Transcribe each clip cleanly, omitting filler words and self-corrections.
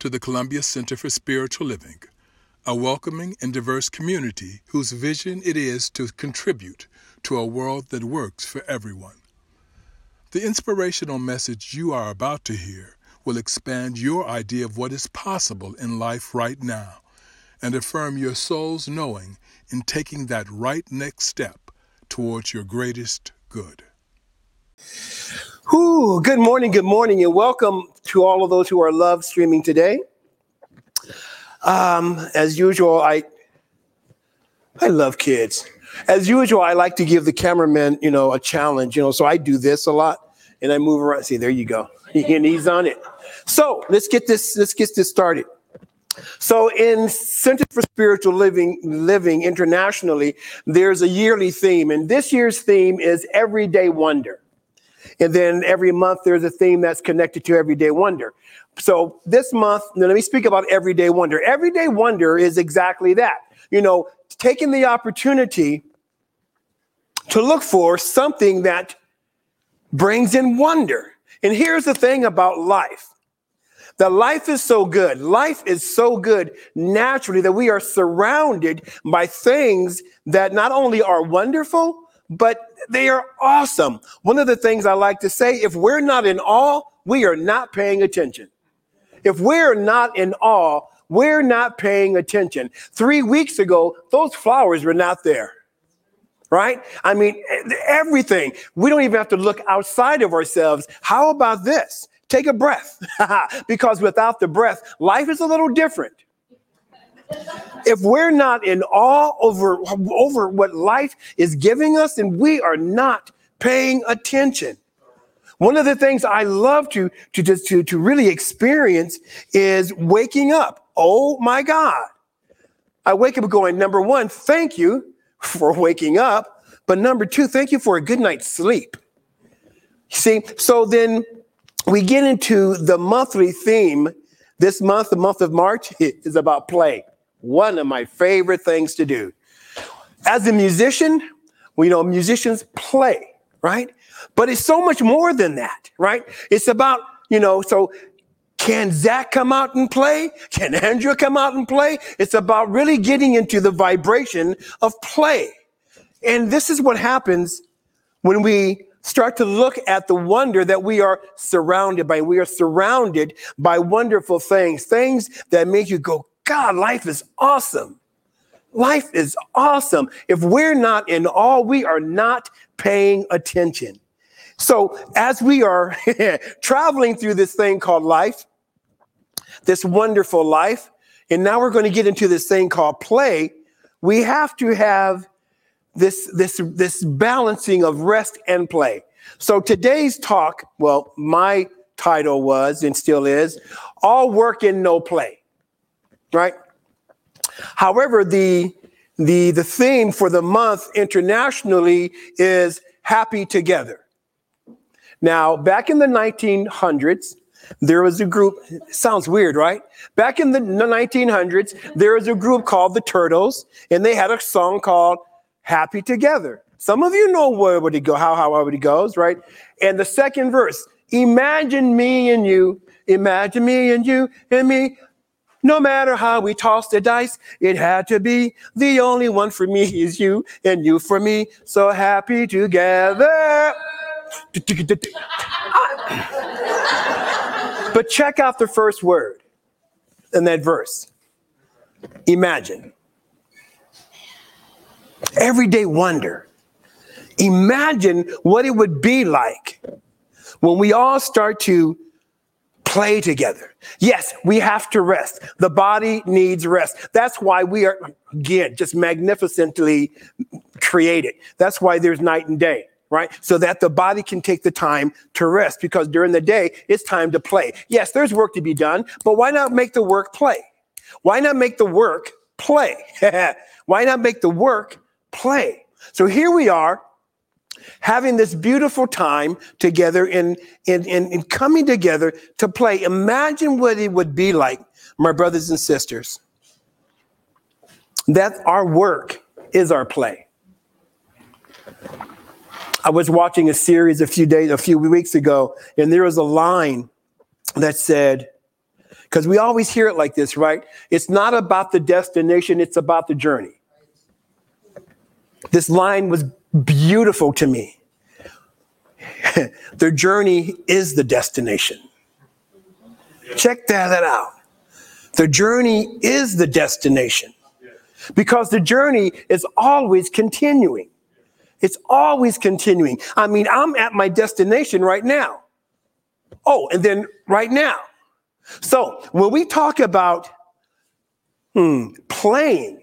to the Columbia Center for Spiritual Living, a welcoming and diverse community whose vision it is to contribute to a world that works for everyone. The inspirational message you are about to hear will expand your idea of what is possible in life right now and affirm your soul's knowing in taking that right next step towards your greatest good. Good morning, and welcome to all of those who are live streaming today. As usual, I love kids. As usual, I like to give the cameraman, a challenge, so I do this a lot and I move around. See, there you go. And he's on it. So let's get this started. So in Center for Spiritual Living internationally, there's a yearly theme, and this year's theme is Everyday Wonder. And then every month there's a theme that's connected to Everyday Wonder. So this month, let me speak about Everyday Wonder. Everyday Wonder is exactly that. Taking the opportunity to look for something that brings in wonder. And here's the thing about life. That life is so good. Life is so good naturally that we are surrounded by things that not only are wonderful, but they are awesome. One of the things I like to say, if we're not in awe, we are not paying attention. If we're not in awe, we're not paying attention. 3 weeks ago, those flowers were not there, right? I mean, everything. We don't even have to look outside of ourselves. How about this? Take a breath, because without the breath, life is a little different. If we're not in awe over what life is giving us, then we are not paying attention. One of the things I love to really experience is waking up. Oh my God. I wake up going, number one, thank you for waking up. But number two, thank you for a good night's sleep. See, so then we get into the monthly theme. This month, the month of March, is about play. One of my favorite things to do. As a musician, musicians play, right? But it's so much more than that, right? It's about, so can Zach come out and play? Can Andrew come out and play? It's about really getting into the vibration of play. And this is what happens when we start to look at the wonder that we are surrounded by. We are surrounded by wonderful things that make you go, God, life is awesome. Life is awesome. If we're not in awe, we are not paying attention. So as we are traveling through this thing called life, this wonderful life, and now we're going to get into this thing called play, we have to have this balancing of rest and play. So today's talk, well, my title was and still is, All Work and No Play. Right? However, the theme for the month internationally is Happy Together. Now, back in the 1900s, there was a group, sounds weird, right? Back in the 1900s, there was a group called the Turtles, and they had a song called Happy Together. Some of you know how it goes, right? And the second verse, imagine me and you, imagine me and you and me. No matter how we toss the dice, it had to be. The only one for me is you and you for me. So happy together. But check out the first word in that verse. Imagine. Everyday wonder. Imagine what it would be like when we all start to play together. Yes, we have to rest. The body needs rest. That's why we are, again, just magnificently created. That's why there's night and day, right? So that the body can take the time to rest, because during the day, it's time to play. Yes, there's work to be done, but why not make the work play? Why not make the work play? Why not make the work play? So here we are, having this beautiful time together in coming together to play. Imagine what it would be like, my brothers and sisters, that our work is our play. I was watching a series a few weeks ago, and there was a line that said, Because we always hear it like this, right? It's not about the destination, it's about the journey. This line was beautiful to me. The journey is the destination. Check that out. The journey is the destination. Because the journey is always continuing. It's always continuing. I mean, I'm at my destination right now. Oh, and then right now. So when we talk about playing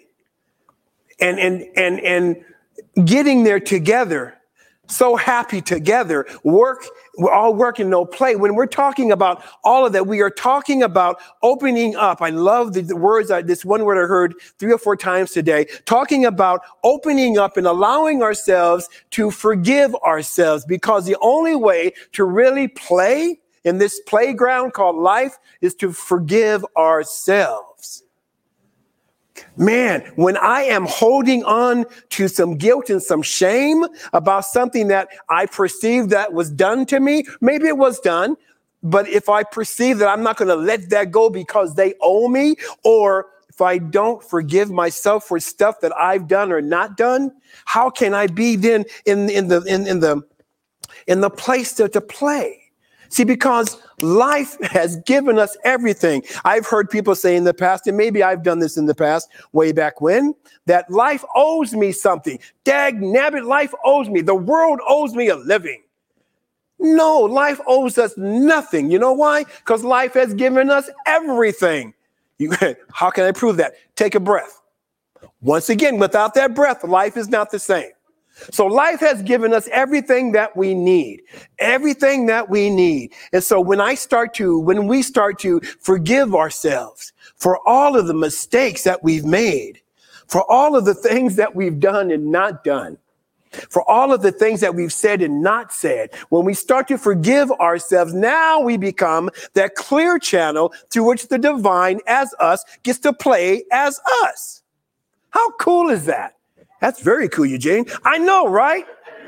and getting there together, so happy together, we're all working, no play. When we're talking about all of that, we are talking about opening up. I love the words, this one word I heard 3 or 4 times today, talking about opening up and allowing ourselves to forgive ourselves, because the only way to really play in this playground called life is to forgive ourselves. Man, when I am holding on to some guilt and some shame about something that I perceived that was done to me, maybe it was done, but if I perceive that I'm not going to let that go because they owe me, or if I don't forgive myself for stuff that I've done or not done, how can I be then in the place to play? See, because life has given us everything. I've heard people say in the past, and maybe I've done this in the past, way back when, that life owes me something. Dag nabbit, life owes me. The world owes me a living. No, life owes us nothing. You know why? Because life has given us everything. How can I prove that? Take a breath. Once again, without that breath, life is not the same. So life has given us everything that we need, everything that we need. And so when we start to forgive ourselves for all of the mistakes that we've made, for all of the things that we've done and not done, for all of the things that we've said and not said, when we start to forgive ourselves, now we become that clear channel through which the divine as us gets to play as us. How cool is that? That's very cool, Eugene. I know, right?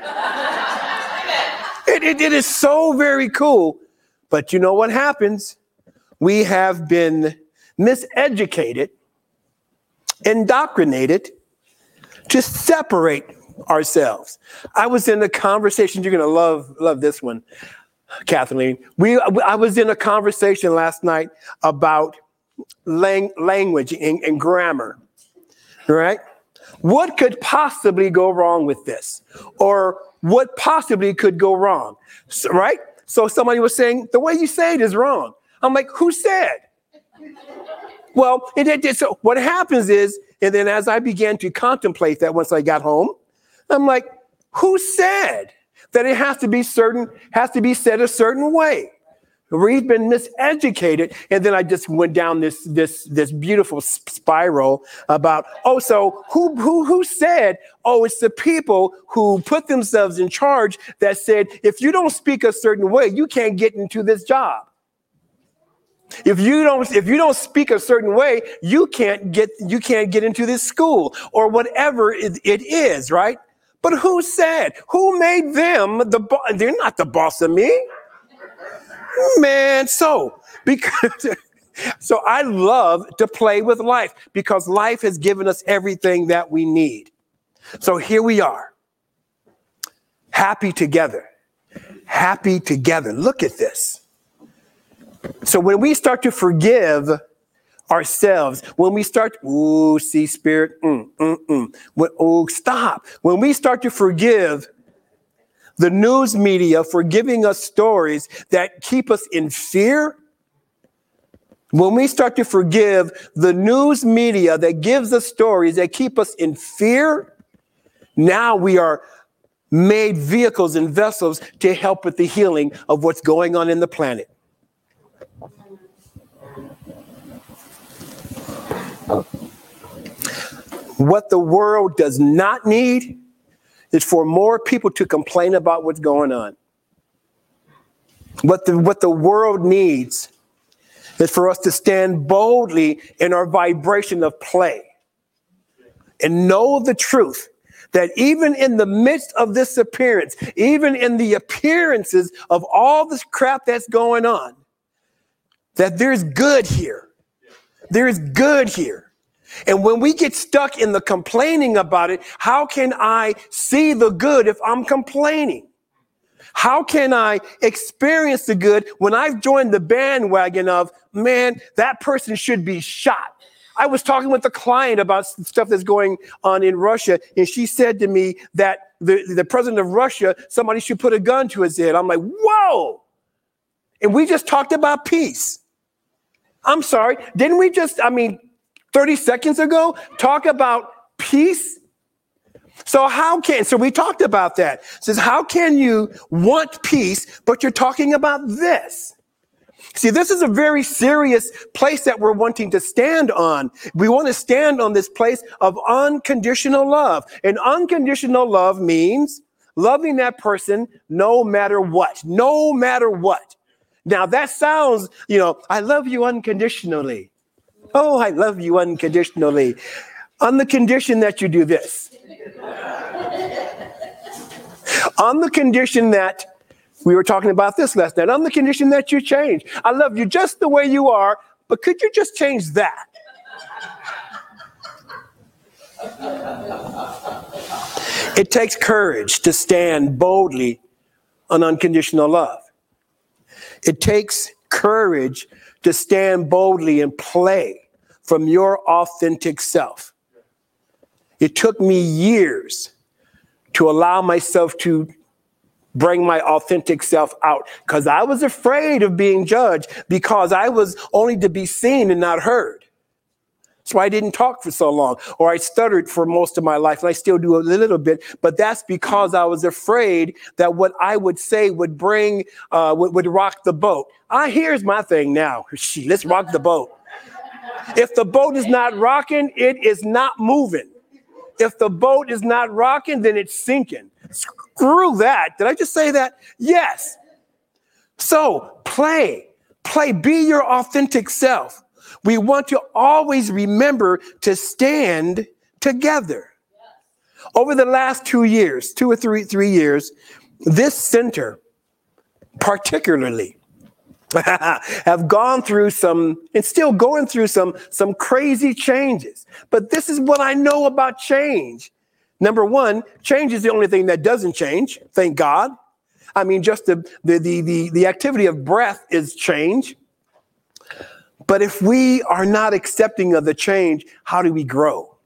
It is so very cool. But you know what happens? We have been miseducated, indoctrinated to separate ourselves. I was in a conversation. You're going to love this one, Kathleen. I was in a conversation last night about language and grammar, right? What could possibly go wrong with this? Or what possibly could go wrong? So, right? So somebody was saying, the way you say it is wrong. I'm like, who said? Well, so what happens is, and then as I began to contemplate that once I got home, I'm like, who said that it has to be said a certain way? We've been miseducated. And then I just went down this beautiful spiral about, so who said, it's the people who put themselves in charge that said, if you don't speak a certain way, you can't get into this job. If you don't speak a certain way, you can't get into this school or whatever it is, right? But who said? Who made them the boss? They're not the boss of me. Man, so I love to play with life because life has given us everything that we need. So here we are, happy together. Look at this. So when we start to forgive ourselves, when we start, see spirit, stop. When we start to forgive the news media for giving us stories that keep us in fear, when we start to forgive the news media that gives us stories that keep us in fear, now we are made vehicles and vessels to help with the healing of what's going on in the planet. What the world does not need is for more people to complain about what's going on. What the world needs is for us to stand boldly in our vibration of play and know the truth that even in the midst of this appearance, even in the appearances of all this crap that's going on, that there's good here. There's good here. And when we get stuck in the complaining about it, how can I see the good if I'm complaining? How can I experience the good when I've joined the bandwagon of, man, that person should be shot? I was talking with a client about stuff that's going on in Russia, and she said to me that the president of Russia, somebody should put a gun to his head. I'm like, whoa. And we just talked about peace. I'm sorry. Didn't we just, 30 seconds ago, talk about peace? So we talked about that. It says, how can you want peace, but you're talking about this? See, this is a very serious place that we're wanting to stand on. We want to stand on this place of unconditional love. And unconditional love means loving that person no matter what, no matter what. Now that sounds, I love you unconditionally. Oh, I love you unconditionally. On the condition that you do this. On the condition that, we were talking about this last night, on the condition that you change. I love you just the way you are, but could you just change that? It takes courage to stand boldly on unconditional love. It takes courage to stand boldly and play from your authentic self. It took me years to allow myself to bring my authentic self out because I was afraid of being judged because I was only to be seen and not heard. So I didn't talk for so long, or I stuttered for most of my life, and I still do a little bit, but that's because I was afraid that what I would say would would rock the boat. Here's my thing now. Let's rock the boat. If the boat is not rocking, it is not moving. If the boat is not rocking, then it's sinking. Screw that. Did I just say that? Yes. So play, be your authentic self. We want to always remember to stand together. Over the last 2 years, 2 or 3 years, this center particularly have gone through and still going through some crazy changes. But this is what I know about change. Number one, change is the only thing that doesn't change. Thank God. Just the activity of breath is change. But if we are not accepting of the change, how do we grow?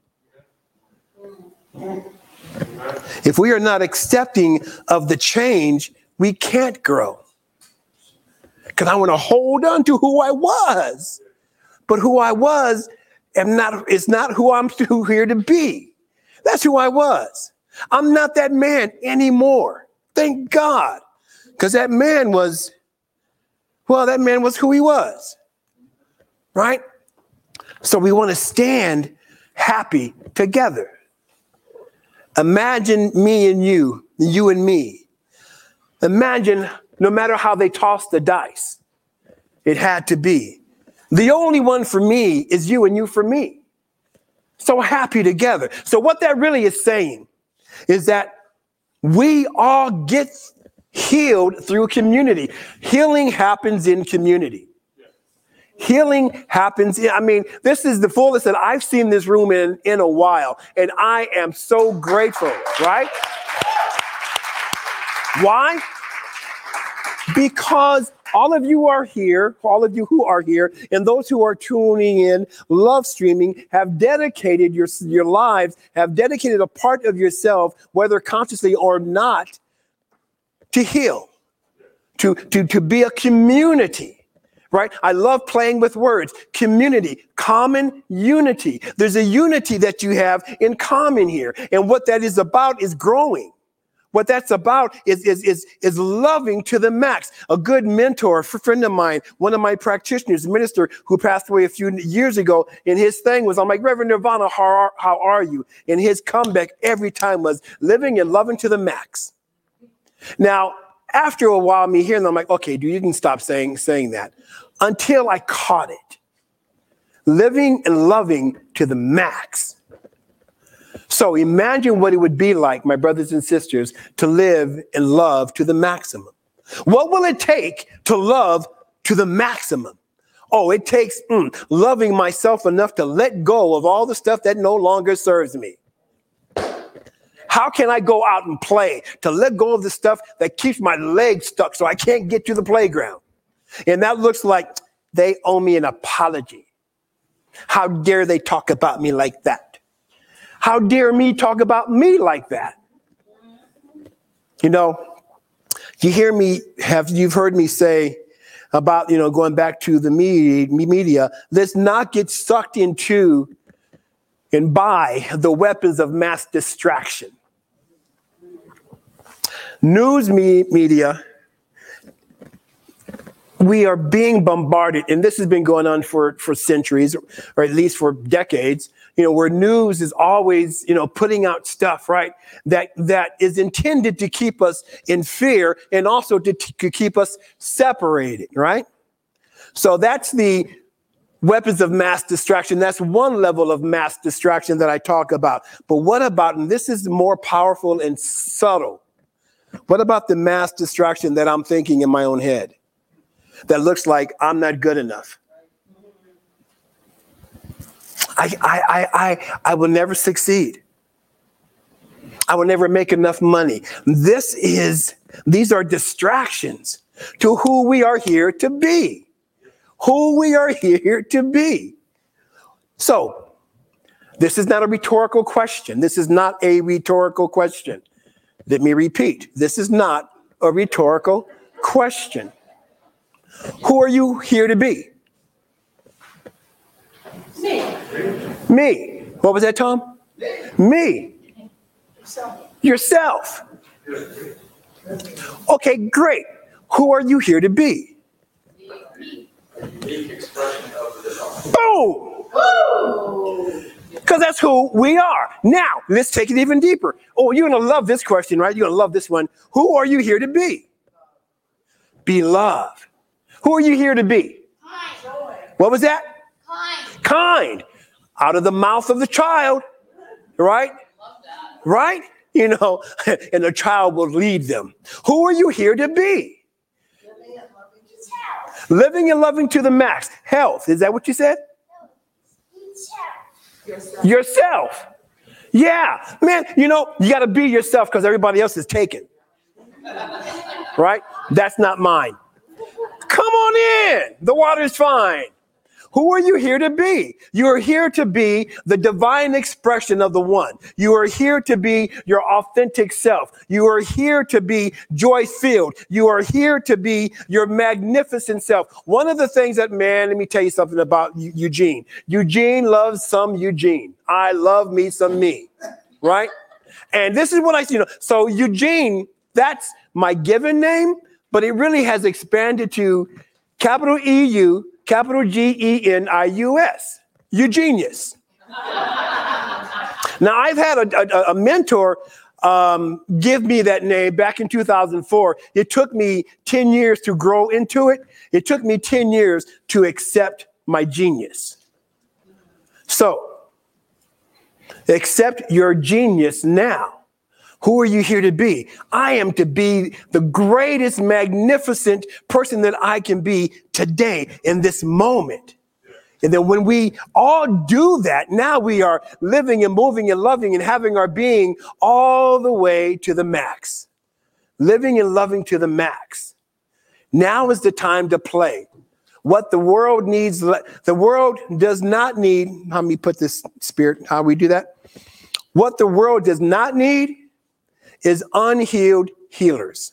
If we are not accepting of the change, we can't grow. Because I want to hold on to who I was. But who I was is not who I'm here to be. That's who I was. I'm not that man anymore. Thank God. Because that man was who he was. Right? So we want to stand happy together. Imagine me and you and me. Imagine no matter how they tossed the dice, it had to be. The only one for me is you and you for me. So happy together. So what that really is saying is that we all get healed through community. Healing happens in community. Healing happens. This is the fullest that I've seen this room in a while. And I am so grateful, right? Why? Because all of you who are here, and those who are tuning in, love streaming, have dedicated your lives, have dedicated a part of yourself, whether consciously or not, to heal, to be a community. Right? I love playing with words. Community, common unity. There's a unity that you have in common here. And what that is about is growing. What that's about is loving to the max. A good mentor, a friend of mine, one of my practitioners, a minister who passed away a few years ago, and his thing was, I'm like, Reverend Nirvana, how are you? And his comeback every time was living and loving to the max. Now, after a while, me hearing them, I'm like, okay, dude, you can stop saying that. Until I caught it. Living and loving to the max. So imagine what it would be like, my brothers and sisters, to live and love to the maximum. What will it take to love to the maximum? Oh, it takes loving myself enough to let go of all the stuff that no longer serves me. How can I go out and play to let go of the stuff that keeps my legs stuck so I can't get to the playground? And that looks like they owe me an apology. How dare they talk about me like that? How dare me talk about me like that? You know, you've heard me say about, going back to the media, let's not get sucked into and by the weapons of mass distraction. News media, we are being bombarded, and this has been going on for centuries, or at least for decades, where news is always, putting out stuff, right, that is intended to keep us in fear and also to keep us separated, right? So that's the weapons of mass distraction. That's one level of mass distraction that I talk about. But what about, and this is more powerful and subtle, what about the mass distraction that I'm thinking in my own head that looks like I'm not good enough? I will never succeed. I will never make enough money. These are distractions to who we are here to be. Who we are here to be. So, this is not a rhetorical question. This is not a rhetorical question. Let me repeat. This is not a rhetorical question. Who are you here to be? Me. What was that, Tom? Me. Yourself. Okay, great. Who are you here to be? Boom! Because that's who we are. Now, let's take it even deeper. Oh, you're going to love this question, right? You're going to love this one. Who are you here to be? Beloved. Who are you here to be? Kind. What was that? Kind. Kind. Out of the mouth of the child, right? Love that. Right? And the child will lead them. Who are you here to be? Living and loving to the max. Health. Is that what you said? Yourself. Yeah. Man, you got to be yourself because everybody else is taken. Right? That's not mine. Come on in. The water's fine. Who are you here to be? You are here to be the divine expression of the one. You are here to be your authentic self. You are here to be joy-filled. You are here to be your magnificent self. One of the things let me tell you something about Eugene. Eugene loves some Eugene. I love me some me, right? And this is what I see. So Eugene, that's my given name, but it really has expanded to capital EU, capital Genius, Eugenius. Now, I've had a mentor give me that name back in 2004. It took me 10 years to grow into it. It took me 10 years to accept my genius. So, accept your genius now. Who are you here to be? I am to be the greatest, magnificent person that I can be today in this moment. And then when we all do that, now we are living and moving and loving and having our being all the way to the max. Living and loving to the max. Now is the time to play. What the world needs, the world does not need, how me put this spirit, how we do that? What the world does not need is unhealed healers.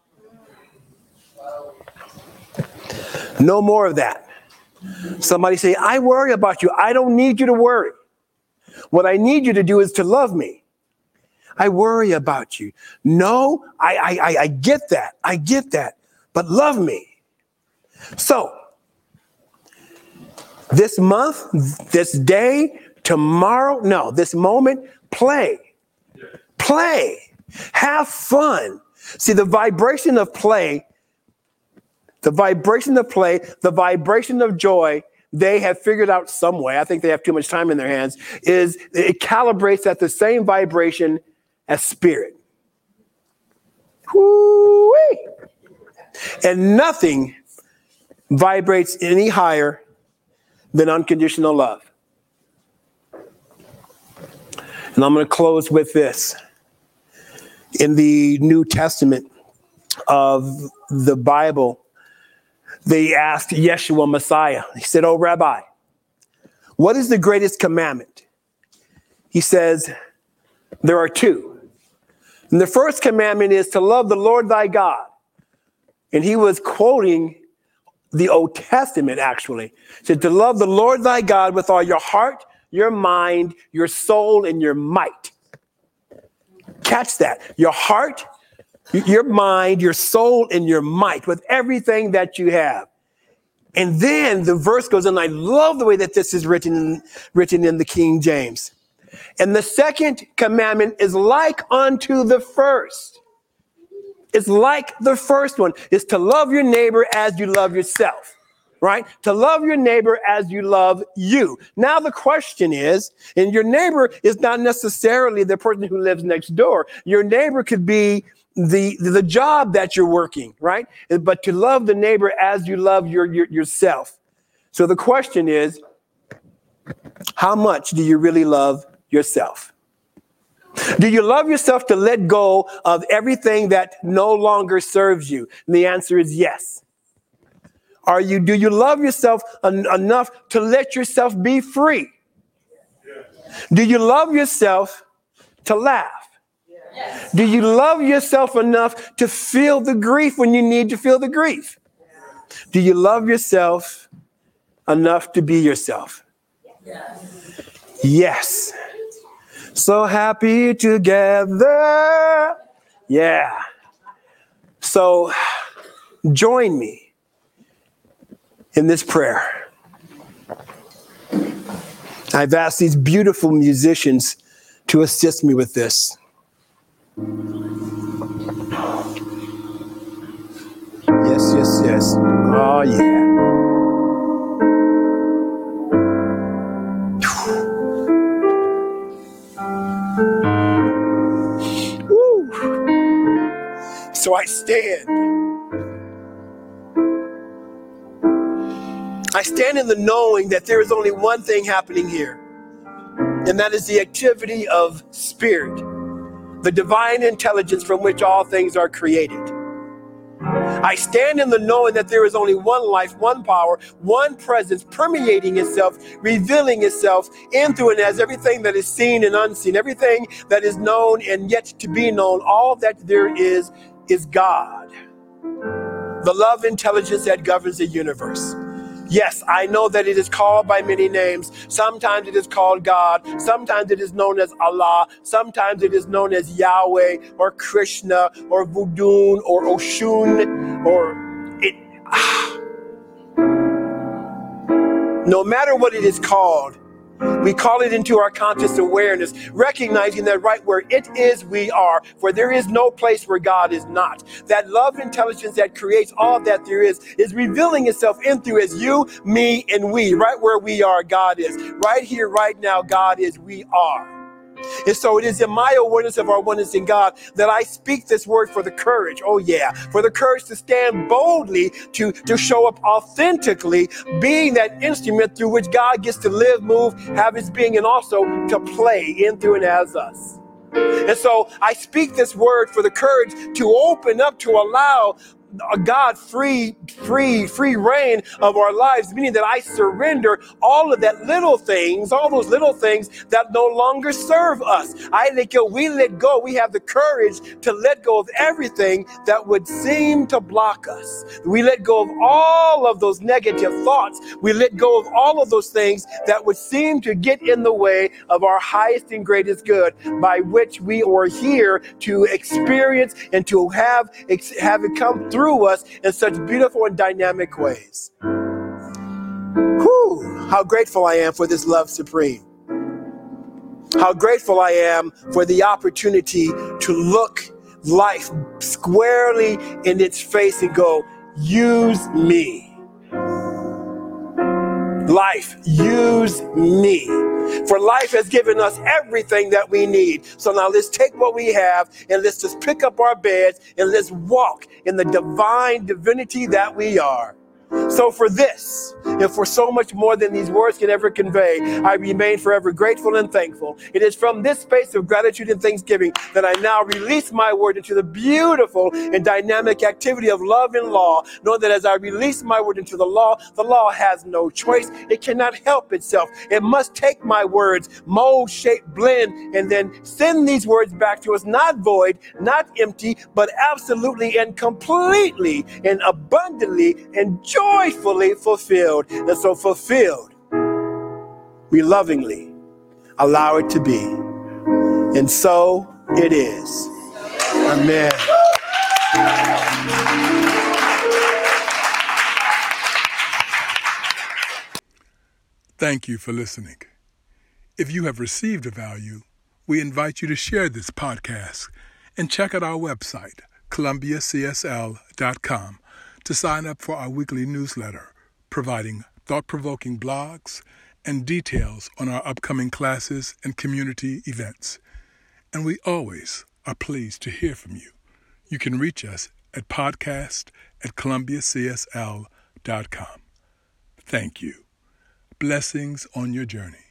No more of that. Somebody say, I worry about you. I don't need you to worry. What I need you to do is to love me. I worry about you. No, I get that. I get that. But love me. So, this month, this day, tomorrow, no, this moment, play. Play. Have fun. See, the vibration of play, the vibration of joy, they have figured out some way, I think they have too much time in their hands, is it calibrates at the same vibration as spirit. Woo-wee. And nothing vibrates any higher than unconditional love. And I'm going to close with this. In the New Testament of the Bible, they asked Yeshua Messiah. He said, "Oh, Rabbi, what is the greatest commandment?" He says, "There are two. And the first commandment is to love the Lord thy God." And he was quoting the Old Testament, actually. He said, to love the Lord thy God with all your heart, your mind, your soul, and your might. Catch that. Your heart, your mind, your soul, and your might, with everything that you have. And then the verse goes, and I love the way that this is written in the King James. And the second commandment is like unto the first. It's like the first one, is to love your neighbor as you love yourself, right? To love your neighbor as you love you. Now the question is, and your neighbor is not necessarily the person who lives next door. Your neighbor could be the job that you're working, right? But to love the neighbor as you love yourself. So the question is, how much do you really love yourself? Do you love yourself to let go of everything that no longer serves you? And the answer is yes. Do you love yourself enough to let yourself be free? Do you love yourself to laugh? Yes. Do you love yourself enough to feel the grief when you need to feel the grief? Do you love yourself enough to be yourself? Yes. Yes. So happy together. Yeah. So join me in this prayer. I've asked these beautiful musicians to assist me with this. Yes, yes, yes. Oh, yeah. Woo. So I stand. I stand in the knowing that there is only one thing happening here, and that is the activity of spirit, the divine intelligence from which all things are created. I stand in the knowing that there is only one life, one power, one presence permeating itself, revealing itself in, through, and as everything that is seen and unseen, everything that is known and yet to be known, all that there is God, the love intelligence that governs the universe. Yes, I know that it is called by many names. Sometimes it is called God. Sometimes it is known as Allah. Sometimes it is known as Yahweh or Krishna or Voodoo or Oshun or it. No matter what it is called, we call it into our conscious awareness, recognizing that right where it is, we are. For there is no place where God is not. That love intelligence that creates all that there is revealing itself in, through, as you, me, and we. Right where we are, God is. Right here, right now, God is, we are. And so it is in my awareness of our oneness in God that I speak this word for the courage. Oh yeah, for the courage to stand boldly, to show up authentically, being that instrument through which God gets to live, move, have his being, and also to play in, through, and as us. And so I speak this word for the courage to open up, to allow God free reign of our lives, meaning that I surrender all of that little things, all those little things that no longer serve us. We let go. We have the courage to let go of everything that would seem to block us. We let go of all of those negative thoughts. We let go of all of those things that would seem to get in the way of our highest and greatest good, by which we are here to experience and to have it come through us in such beautiful and dynamic ways. Whew, how grateful I am for this love supreme. How grateful I am for the opportunity to look life squarely in its face and go, use me. Life, use me. For life has given us everything that we need. So now let's take what we have and let's just pick up our beds and let's walk in the divine divinity that we are. So for this, and for so much more than these words can ever convey, I remain forever grateful and thankful. It is from this space of gratitude and thanksgiving that I now release my word into the beautiful and dynamic activity of love and law, knowing that as I release my word into the law has no choice. It cannot help itself. It must take my words, mold, shape, blend, and then send these words back to us, not void, not empty, but absolutely and completely and abundantly and joyfully fulfilled. And so fulfilled, we lovingly allow it to be. And so it is. Amen. Thank you for listening. If you have received a value, we invite you to share this podcast and check out our website, columbiacsl.com, to sign up for our weekly newsletter, providing thought-provoking blogs and details on our upcoming classes and community events. And we always are pleased to hear from you. You can reach us at podcast@columbiacsl.com. Thank you. Blessings on your journey.